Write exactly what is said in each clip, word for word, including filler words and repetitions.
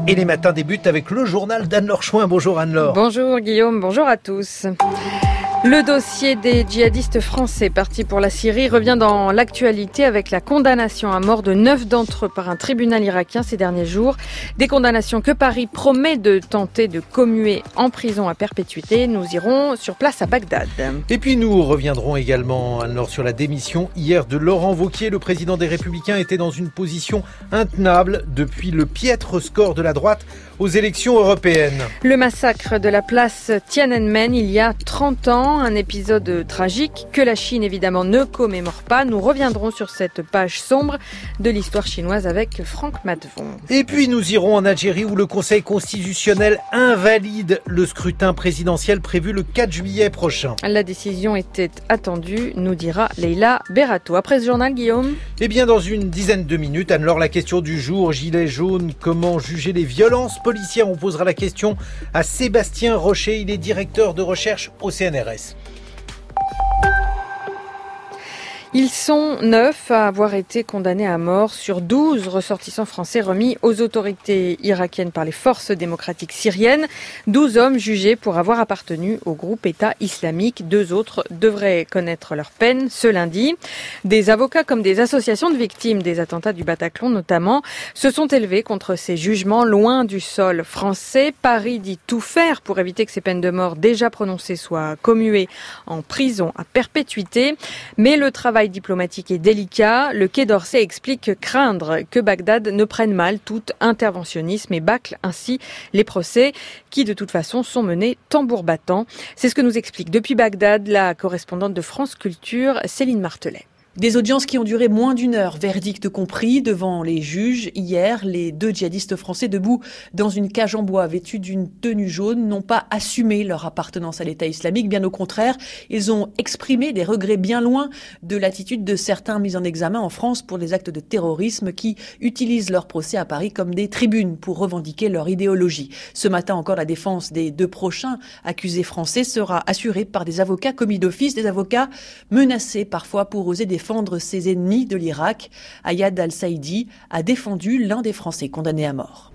Et les matins débutent avec le journal d'Anne-Laure Chouin. Bonjour Anne-Laure. Bonjour Guillaume, bonjour à tous. Le dossier des djihadistes français partis pour la Syrie revient dans l'actualité avec la condamnation à mort de neuf d'entre eux par un tribunal irakien ces derniers jours. Des condamnations que Paris promet de tenter de commuer en prison à perpétuité. Nous irons sur place à Bagdad. Et puis nous reviendrons également, Anne-Laure, sur la démission hier de Laurent Wauquiez. Le président des Républicains était dans une position intenable depuis le piètre score de la droite aux élections européennes. Le massacre de la place Tiananmen il y a trente ans, un épisode tragique que la Chine évidemment ne commémore pas. Nous reviendrons sur cette page sombre de l'histoire chinoise avec Franck Matvon. Et puis nous irons en Algérie où le Conseil constitutionnel invalide le scrutin présidentiel prévu le quatre juillet prochain. La décision était attendue, nous dira Leïla Berato. Après ce journal, Guillaume ? Eh bien dans une dizaine de minutes, Anne-Laure, la question du jour, gilet jaune, comment juger les violences policières? On posera la question à Sébastien Rocher, il est directeur de recherche au C N R S. Ils sont neuf à avoir été condamnés à mort sur douze ressortissants français remis aux autorités irakiennes par les forces démocratiques syriennes. douze hommes jugés pour avoir appartenu au groupe État islamique. Deux autres devraient connaître leur peine ce lundi. Des avocats comme des associations de victimes des attentats du Bataclan notamment se sont élevés contre ces jugements loin du sol français. Paris dit tout faire pour éviter que ces peines de mort déjà prononcées soient commuées en prison à perpétuité. Mais le travail diplomatique est délicat. Le Quai d'Orsay explique craindre que Bagdad ne prenne mal tout interventionnisme et bâcle ainsi les procès qui de toute façon sont menés tambour battant. C'est ce que nous explique depuis Bagdad la correspondante de France Culture, Céline Martelet. Des audiences qui ont duré moins d'une heure, verdict compris, devant les juges. Hier, les deux djihadistes français debout dans une cage en bois vêtue d'une tenue jaune n'ont pas assumé leur appartenance à l'État islamique. Bien au contraire, ils ont exprimé des regrets bien loin de l'attitude de certains mis en examen en France pour des actes de terrorisme qui utilisent leur procès à Paris comme des tribunes pour revendiquer leur idéologie. Ce matin encore, la défense des deux prochains accusés français sera assurée par des avocats commis d'office, des avocats menacés parfois pour oser défendre défendre ses ennemis de l'Irak. Ayad al-Saïdi a défendu l'un des Français condamnés à mort.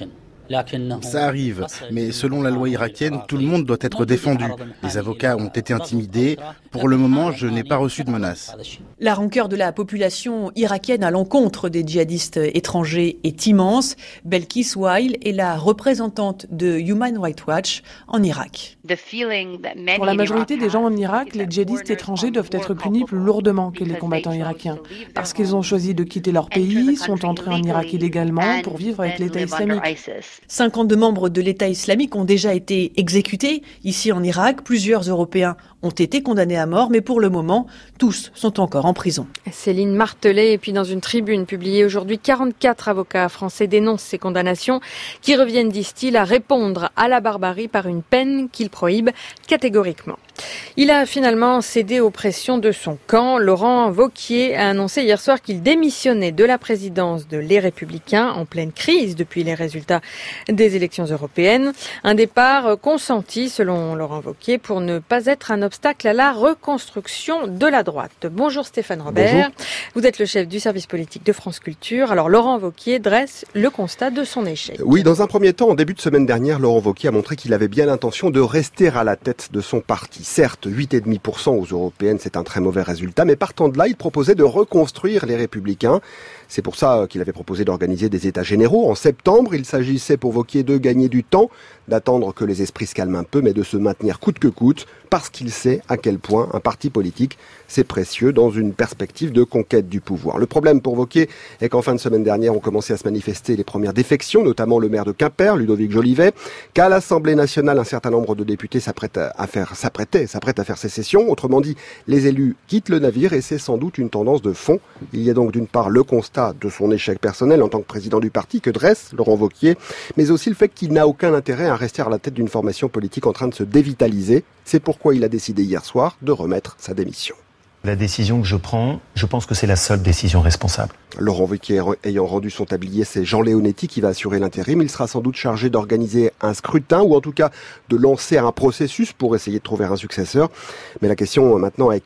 Ça arrive, mais selon la loi irakienne, tout le monde doit être défendu. Les avocats ont été intimidés. Pour le moment, je n'ai pas reçu de menaces. La rancœur de la population irakienne à l'encontre des djihadistes étrangers est immense. Belkis Wail est la représentante de Human Rights Watch en Irak. Pour la majorité des gens en Irak, les djihadistes étrangers doivent être punis plus lourdement que les combattants irakiens, parce qu'ils ont choisi de quitter leur pays, sont entrés en Irak illégalement pour vivre avec l'État islamique. cinquante-deux membres de l'État islamique ont déjà été exécutés ici en Irak. Plusieurs Européens ont été condamnés à mort, mais pour le moment, tous sont encore en prison. Céline Martelet, et puis dans une tribune publiée aujourd'hui, quarante-quatre avocats français dénoncent ces condamnations qui reviennent, disent-ils, à répondre à la barbarie par une peine qu'ils prohibent catégoriquement. Il a finalement cédé aux pressions de son camp. Laurent Wauquiez a annoncé hier soir qu'il démissionnait de la présidence de Les Républicains en pleine crise depuis les résultats des élections européennes. Un départ consenti, selon Laurent Wauquiez, pour ne pas être un obstacle à la reconstruction de la droite. Bonjour Stéphane Robert. Bonjour. Vous êtes le chef du service politique de France Culture. Alors Laurent Wauquiez dresse le constat de son échec. Oui, dans un premier temps, en début de semaine dernière, Laurent Wauquiez a montré qu'il avait bien l'intention de rester à la tête de son parti. Certes, huit virgule cinq pour cent aux européennes, c'est un très mauvais résultat, mais partant de là, il proposait de reconstruire les Républicains. C'est pour ça qu'il avait proposé d'organiser des états généraux. En septembre, il s'agissait pour Wauquiez de gagner du temps, d'attendre que les esprits se calment un peu, mais de se maintenir coûte que coûte, parce qu'il sait à quel point un parti politique, c'est précieux dans une perspective de conquête du pouvoir. Le problème pour Wauquiez est qu'en fin de semaine dernière, ont commencé à se manifester les premières défections, notamment le maire de Quimper, Ludovic Jolivet, qu'à l'Assemblée nationale, un certain nombre de députés s'apprêtent à faire, s'apprêtaient, s'apprêtent à faire sécession. Autrement dit, les élus quittent le navire et c'est sans doute une tendance de fond. Il y a donc d'une part le constat de son échec personnel en tant que président du parti que dresse Laurent Wauquiez, mais aussi le fait qu'il n'a aucun intérêt à rester à la tête d'une formation politique en train de se dévitaliser. C'est pourquoi il a décidé hier soir de remettre sa démission. La décision que je prends, je pense que c'est la seule décision responsable. Laurent Wauquiez ayant rendu son tablier, c'est Jean Leonetti qui va assurer l'intérim. Il sera sans doute chargé d'organiser un scrutin ou en tout cas de lancer un processus pour essayer de trouver un successeur. Mais la question maintenant est qui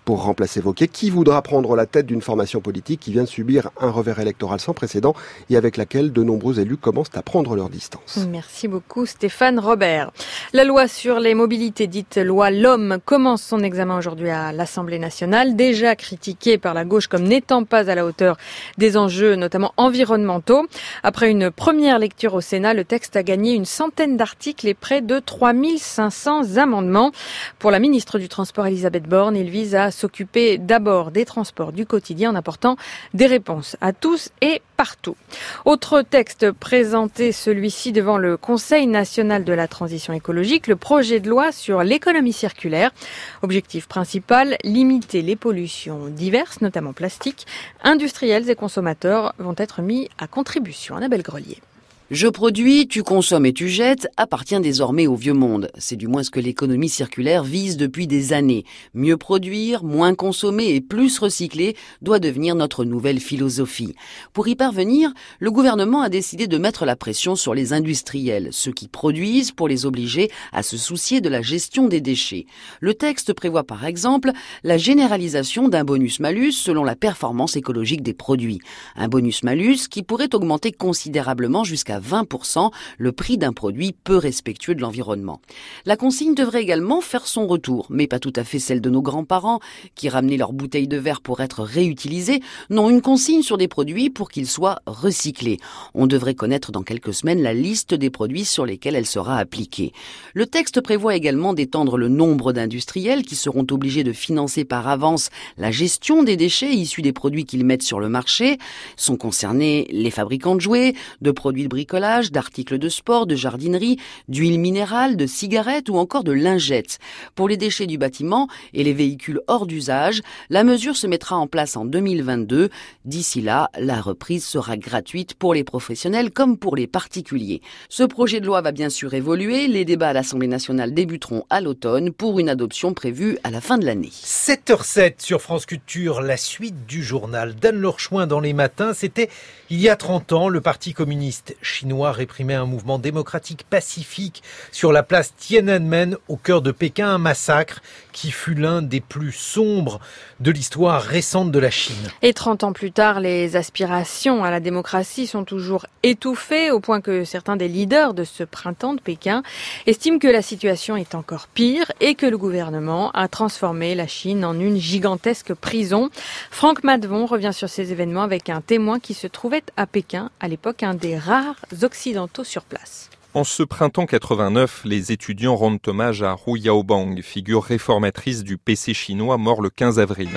pour remplacer Wauquiez. Qui voudra prendre la tête d'une formation politique qui vient de subir un revers électoral sans précédent et avec laquelle de nombreux élus commencent à prendre leur distance? Merci beaucoup Stéphane Robert. La loi sur les mobilités, dite loi L'Homme, commence son examen aujourd'hui à l'Assemblée nationale, déjà critiquée par la gauche comme n'étant pas à la hauteur des enjeux, notamment environnementaux. Après une première lecture au Sénat, le texte a gagné une centaine d'articles et près de trois mille cinq cents amendements. Pour la ministre du Transport, Elisabeth Borne, il vise à s'occuper d'abord des transports du quotidien en apportant des réponses à tous et partout. Autre texte présenté, celui-ci devant le Conseil national de la transition écologique, le projet de loi sur l'économie circulaire. Objectif principal, limiter les pollutions diverses, notamment plastiques. Industriels et consommateurs vont être mis à contribution. Annabelle Grelier. Je produis, tu consommes et tu jettes appartient désormais au vieux monde. C'est du moins ce que l'économie circulaire vise depuis des années. Mieux produire, moins consommer et plus recycler doit devenir notre nouvelle philosophie. Pour y parvenir, le gouvernement a décidé de mettre la pression sur les industriels, ceux qui produisent, pour les obliger à se soucier de la gestion des déchets. Le texte prévoit par exemple la généralisation d'un bonus-malus selon la performance écologique des produits. Un bonus-malus qui pourrait augmenter considérablement jusqu'à vingt pour cent le prix d'un produit peu respectueux de l'environnement. La consigne devrait également faire son retour, mais pas tout à fait celle de nos grands-parents qui ramenaient leurs bouteilles de verre pour être réutilisées. Non, une consigne sur des produits pour qu'ils soient recyclés. On devrait connaître dans quelques semaines la liste des produits sur lesquels elle sera appliquée. Le texte prévoit également d'étendre le nombre d'industriels qui seront obligés de financer par avance la gestion des déchets issus des produits qu'ils mettent sur le marché. Sont concernés les fabricants de jouets, de produits de bricolage, d'articles de sport, de jardinerie, d'huile minérale, de cigarettes ou encore de lingettes. Pour les déchets du bâtiment et les véhicules hors d'usage, la mesure se mettra en place en deux mille vingt-deux. D'ici là, la reprise sera gratuite pour les professionnels comme pour les particuliers. Ce projet de loi va bien sûr évoluer. Les débats à l'Assemblée nationale débuteront à l'automne pour une adoption prévue à la fin de l'année. sept heures sept sur France Culture, la suite du journal d'Anne-Laure Chouin dans les matins. C'était il y a trente ans, le Parti communiste chinois réprimait un mouvement démocratique pacifique sur la place Tiananmen au cœur de Pékin, un massacre qui fut l'un des plus sombres de l'histoire récente de la Chine. Et trente ans plus tard, les aspirations à la démocratie sont toujours étouffées au point que certains des leaders de ce printemps de Pékin estiment que la situation est encore pire et que le gouvernement a transformé la Chine en une gigantesque prison. Franck Madvon revient sur ces événements avec un témoin qui se trouvait à Pékin, à l'époque un des rares occidentaux sur place. En ce printemps quatre-vingt-neuf, les étudiants rendent hommage à Hu Yaobang, figure réformatrice du P C chinois mort le quinze avril.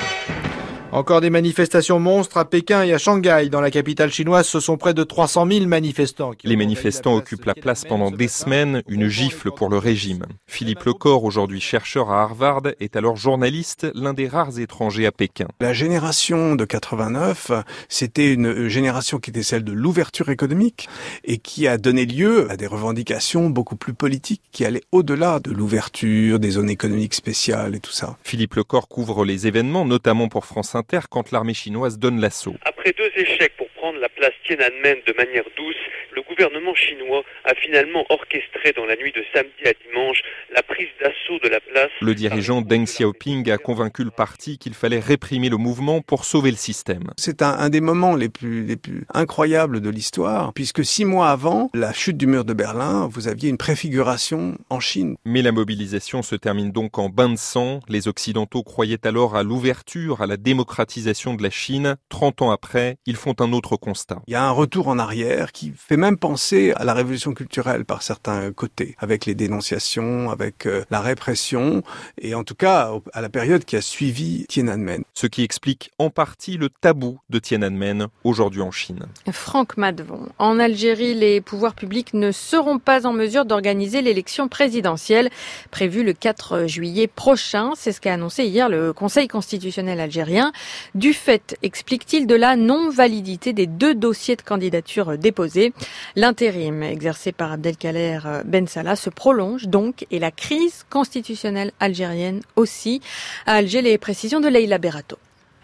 Encore des manifestations monstres à Pékin et à Shanghai. Dans la capitale chinoise, ce sont près de trois cent mille manifestants. Les manifestants occupent la place pendant des semaines, une gifle pour le régime. Philippe Lecor, aujourd'hui chercheur à Harvard, est alors journaliste, l'un des rares étrangers à Pékin. La génération de quatre-vingt-neuf, c'était une génération qui était celle de l'ouverture économique et qui a donné lieu à des revendications beaucoup plus politiques qui allaient au-delà de l'ouverture, des zones économiques spéciales et tout ça. Philippe Lecor couvre les événements, notamment pour France Inter, quand l'armée chinoise donne l'assaut. Après deux échecs pour prendre la place Tiananmen de manière douce, le gouvernement chinois a finalement orchestré dans la nuit de samedi à dimanche la prise d'assaut de la place. Le dirigeant Deng Xiaoping a convaincu le parti qu'il fallait réprimer le mouvement pour sauver le système. C'est un, un des moments les plus, les plus incroyables de l'histoire, puisque six mois avant la chute du mur de Berlin, vous aviez une préfiguration en Chine. Mais la mobilisation se termine donc en bain de sang. Les Occidentaux croyaient alors à l'ouverture, à la démocratisation de la Chine. trente ans après, ils font un autre constat. Il y a un retour en arrière qui fait même penser à la révolution culturelle par certains côtés, avec les dénonciations, avec euh, la répression, et en tout cas à la période qui a suivi Tiananmen. Ce qui explique en partie le tabou de Tiananmen aujourd'hui en Chine. Franck Madvon. En Algérie, les pouvoirs publics ne seront pas en mesure d'organiser l'élection présidentielle prévue le quatre juillet prochain. C'est ce qu'a annoncé hier le Conseil constitutionnel algérien. Du fait, explique-t-il, de la non-validité des deux dossiers de candidature déposés. L'intérim exercé par Abdelkader Ben Salah se prolonge donc et la crise constitutionnelle algérienne aussi. À Alger, les précisions de Leïla Berato.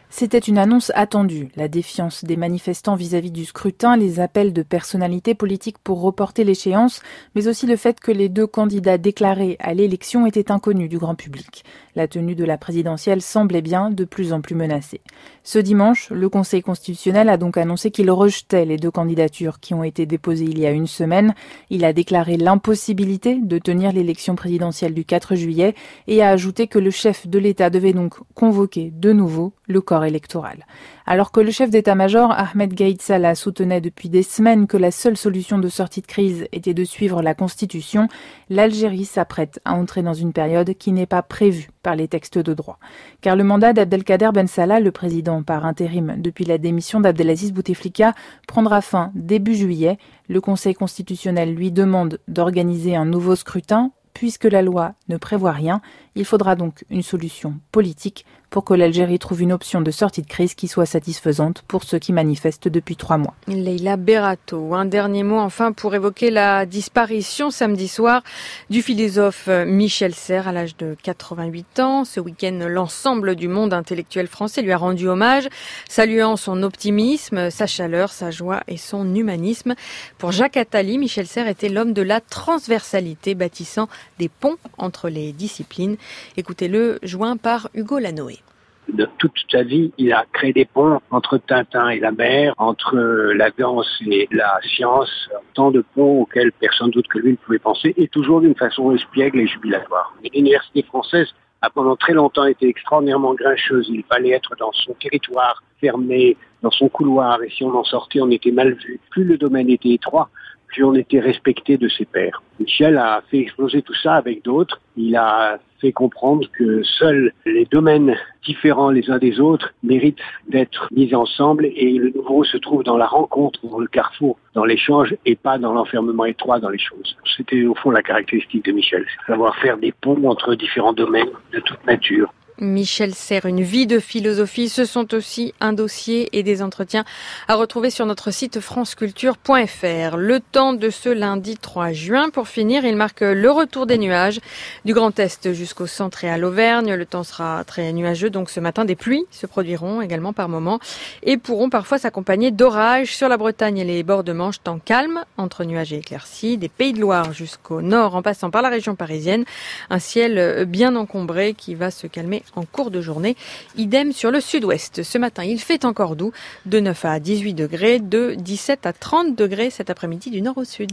C'était une annonce attendue. La défiance des manifestants vis-à-vis du scrutin, les appels de personnalités politiques pour reporter l'échéance, mais aussi le fait que les deux candidats déclarés à l'élection étaient inconnus du grand public. La tenue de la présidentielle semblait bien de plus en plus menacée. Ce dimanche, le Conseil constitutionnel a donc annoncé qu'il rejetait les deux candidatures qui ont été déposées il y a une semaine. Il a déclaré l'impossibilité de tenir l'élection présidentielle du quatre juillet et a ajouté que le chef de l'État devait donc convoquer de nouveau le corps électoral. Alors que le chef d'état-major, Ahmed Gaïd Salah, soutenait depuis des semaines que la seule solution de sortie de crise était de suivre la Constitution, l'Algérie s'apprête à entrer dans une période qui n'est pas prévue par les textes de droit. Car le mandat d'Abdelkader Ben Salah, le président par intérim depuis la démission d'Abdelaziz Bouteflika, prendra fin début juillet. Le Conseil constitutionnel lui demande d'organiser un nouveau scrutin. Puisque la loi ne prévoit rien, il faudra donc une solution politique pour que l'Algérie trouve une option de sortie de crise qui soit satisfaisante pour ceux qui manifestent depuis trois mois. Leïla Berato, un dernier mot enfin pour évoquer la disparition samedi soir du philosophe Michel Serres à l'âge de quatre-vingt-huit ans. Ce week-end, l'ensemble du monde intellectuel français lui a rendu hommage, saluant son optimisme, sa chaleur, sa joie et son humanisme. Pour Jacques Attali, Michel Serres était l'homme de la transversalité, bâtissant des ponts entre les disciplines. Écoutez-le, joint par Hugo Lanoé. De toute sa vie, il a créé des ponts entre Tintin et la mer, entre la danse et la science, tant de ponts auxquels personne d'autre que lui ne pouvait penser, et toujours d'une façon espiègle et jubilatoire. L'université française a pendant très longtemps été extraordinairement grincheuse. Il fallait être dans son territoire, fermé, dans son couloir, et si on en sortait, on était mal vu. Plus le domaine était étroit, plus on était respecté de ses pairs. Michel a fait exploser tout ça avec d'autres. Il a fait comprendre que seuls les domaines différents les uns des autres méritent d'être mis ensemble, et le nouveau se trouve dans la rencontre, dans le carrefour, dans l'échange, et pas dans l'enfermement étroit dans les choses. C'était au fond la caractéristique de Michel, c'est savoir faire des ponts entre différents domaines de toute nature. Michel Serres, une vie de philosophie, ce sont aussi un dossier et des entretiens à retrouver sur notre site franceculture point f r. Le temps de ce lundi trois juin. Pour finir, il marque le retour des nuages du Grand Est jusqu'au centre et à l'Auvergne. Le temps sera très nuageux, donc ce matin des pluies se produiront également par moments et pourront parfois s'accompagner d'orages sur la Bretagne et les bords de Manche. Temps calme entre nuages et éclaircies, des Pays de Loire jusqu'au nord en passant par la région parisienne. Un ciel bien encombré qui va se calmer en cours de journée. Idem sur le sud-ouest. Ce matin, il fait encore doux, de neuf à dix-huit degrés, de dix-sept à trente degrés cet après-midi du nord au sud.